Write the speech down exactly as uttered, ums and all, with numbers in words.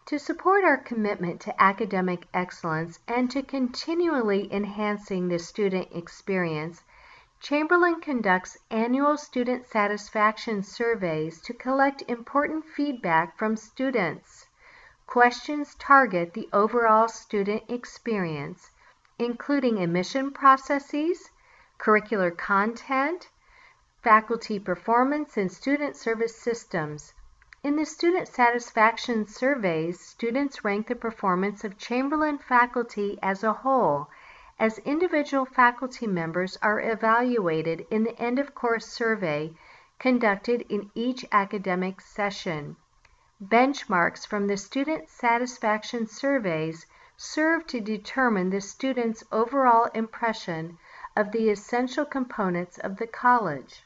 To support our commitment to academic excellence and to continually enhancing the student experience, Chamberlain conducts annual student satisfaction surveys to collect important feedback from students. Questions target the overall student experience, including admission processes, curricular content, faculty performance, and student service systems. In the student satisfaction surveys, students rank the performance of Chamberlain faculty as a whole, as individual faculty members are evaluated in the end-of-course survey conducted in each academic session. Benchmarks from the student satisfaction surveys serve to determine the student's overall impression of the essential components of the college.